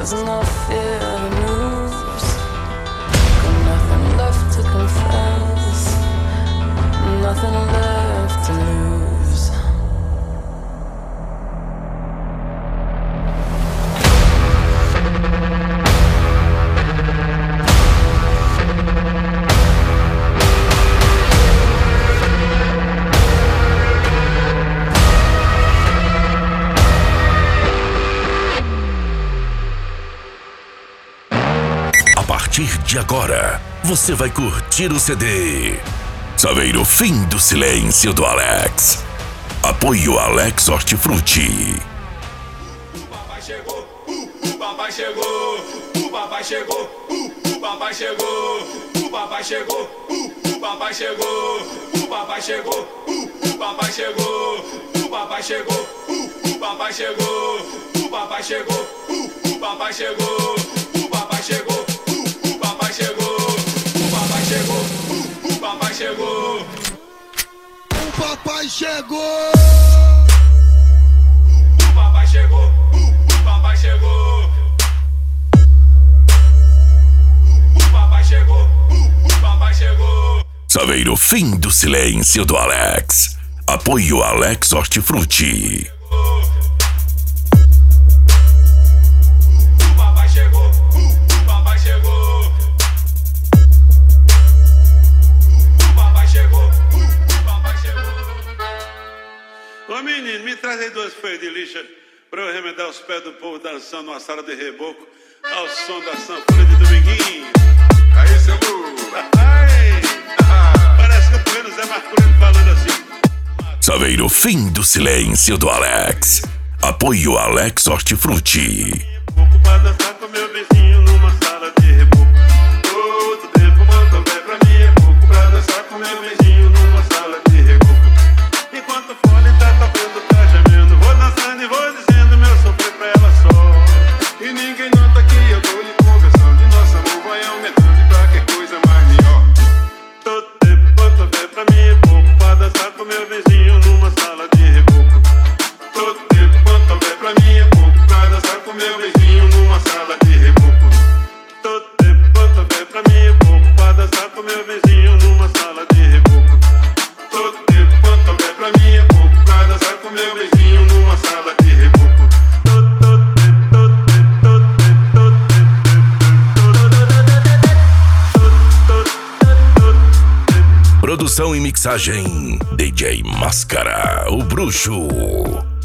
There's no fear to lose. Got nothing left to confess, nothing left to lose. A partir de agora, você vai curtir o CD Saveiro Fim do Silêncio do Alex. Apoio Alex Hortifruti. O papai chegou, o papai chegou, o papai chegou, o papai chegou, o papai chegou, o papai chegou, o papai chegou, o papai chegou, o papai chegou, o papai chegou, o papai chegou, o papai chegou, o papai chegou, o papai chegou, o papai chegou, o papai chegou. O papai chegou! O papai chegou, o papai chegou. O papai chegou, o papai chegou. Saveiro Fim do Silêncio do Alex. Apoio Alex Hortifruti. O papai chegou, o papai chegou. O papai chegou, o papai chegou. Ô menino, me traz aí 2 feios de lixa pra eu remendar os pés do povo dançando numa sala de reboco ao som da sanfona de Dominguinho. Aí, seu burro. Ai, parece que eu tô vendo o Zé Marculino falando assim. Saveiro Fim do Silêncio do Alex. Apoio Alex Hortifruti. Pouco pra dançar com meu vizinho numa sala de reboco. Todo tempo manda pé pra mim é pouco pra dançar com meu vizinho numa sala de reboco. Enquanto o fone tá tocando, tá gemendo, vou dançando e vou dizendo meu sofrer pra ela só. E ninguém nota que eu tô lhe conversando. E nosso amor vai aumentando e pra que coisa mais melhor. Todo tempo manda pé pra mim é pouco pra dançar com meu vizinho numa sala de reboco. Todo tempo quanto pé pra mim é pouco pra dançar com meu vizinho numa sala de reboco. Todo tempo manda pé pra mim é pouco pra dançar com meu vizinho numa sala de reboco. Todo tempo quanto pé pra mim é pouco pra dançar com meu vizinho numa sala de reboco. Produção e mixagem DJ Máscara, o Bruxo.